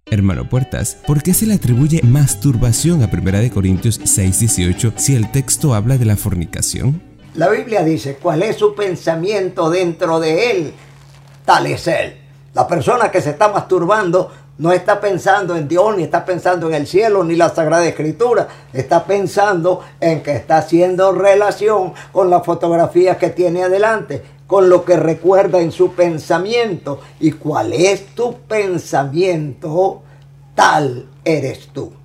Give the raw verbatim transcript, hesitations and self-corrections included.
Hermano Puertas, ¿por qué se le atribuye masturbación a primera de Corintios seis dieciocho si el texto habla de la fornicación? La Biblia dice, ¿cuál es su pensamiento dentro de él? Tal es él. La persona que se está masturbando no está pensando en Dios, ni está pensando en el cielo, ni la Sagrada Escritura. Está pensando en que está haciendo relación con la fotografía que tiene adelante, con lo que recuerda en su pensamiento. ¿Y cuál es tu pensamiento? Tal eres tú.